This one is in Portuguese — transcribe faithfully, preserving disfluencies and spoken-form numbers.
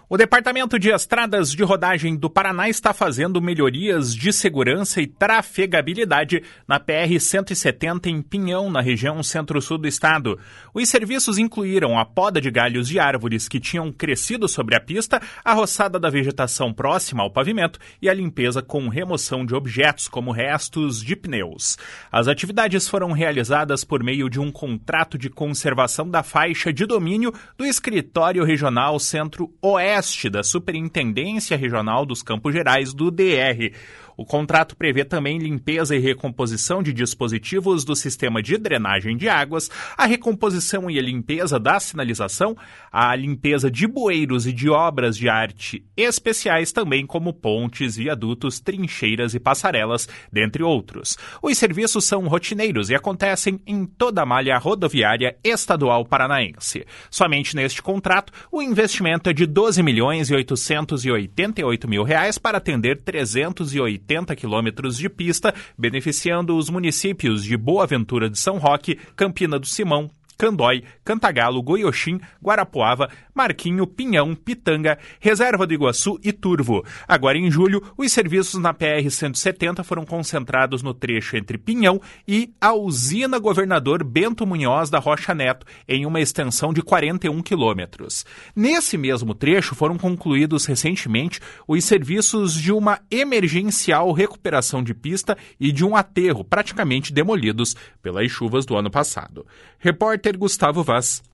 O Departamento de Estradas de Rodagem do Paraná está fazendo melhorias de segurança e trafegabilidade na P R cento e setenta em Pinhão, na região centro-sul do estado. Os serviços incluíram a poda de galhos de árvores que tinham crescido sobre a pista, a roçada da vegetação próxima ao pavimento e a limpeza com remoção de objetos como restos de pneus. As atividades foram realizadas por meio de um contrato de conservação da faixa de domínio do Escritório Regional Centro-Oeste da Superintendência Regional dos Campos Gerais do D R. O contrato prevê também limpeza e recomposição de dispositivos do sistema de drenagem de águas, a recomposição e a limpeza da sinalização, a limpeza de bueiros e de obras de arte especiais, também como pontes, viadutos, trincheiras e passarelas, dentre outros. Os serviços são rotineiros e acontecem em toda a malha rodoviária estadual paranaense. Somente neste contrato, o investimento é de doze milhões e oitocentos e oitenta e oito mil reais para atender trezentos e oitenta quilômetros de pista, beneficiando os municípios de Boa Ventura de São Roque, Campina do Simão, Candói, Cantagalo, Goioxim, Guarapuava, Marquinho, Pinhão, Pitanga, Reserva do Iguaçu e Turvo. Agora, em julho, os serviços na P R cento e setenta foram concentrados no trecho entre Pinhão e a usina Governador Bento Munhoz da Rocha Neto, em uma extensão de quarenta e um quilômetros. Nesse mesmo trecho, foram concluídos recentemente os serviços de uma emergencial recuperação de pista e de um aterro, praticamente demolidos pelas chuvas do ano passado. Repórter Gustavo Vaz.